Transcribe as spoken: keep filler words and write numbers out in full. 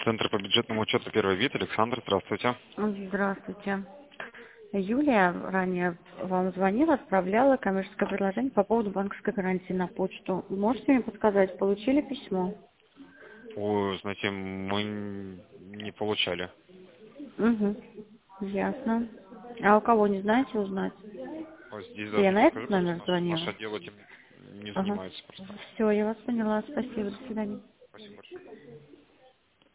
Центр по бюджетному учету «Первый вид». Александр, здравствуйте. Здравствуйте. Юлия ранее вам звонила, отправляла коммерческое предложение по поводу банковской гарантии на почту. Можете мне подсказать, получили письмо? Ой, знаете, мы не получали. Угу. Ясно. А у кого не знаете узнать? Вот здесь Я даже не на скажу, этот потому номер что наш, наше звонила? отдел этим не Ага. занимается просто. Все, я вас поняла. Спасибо. До свидания. Спасибо большое.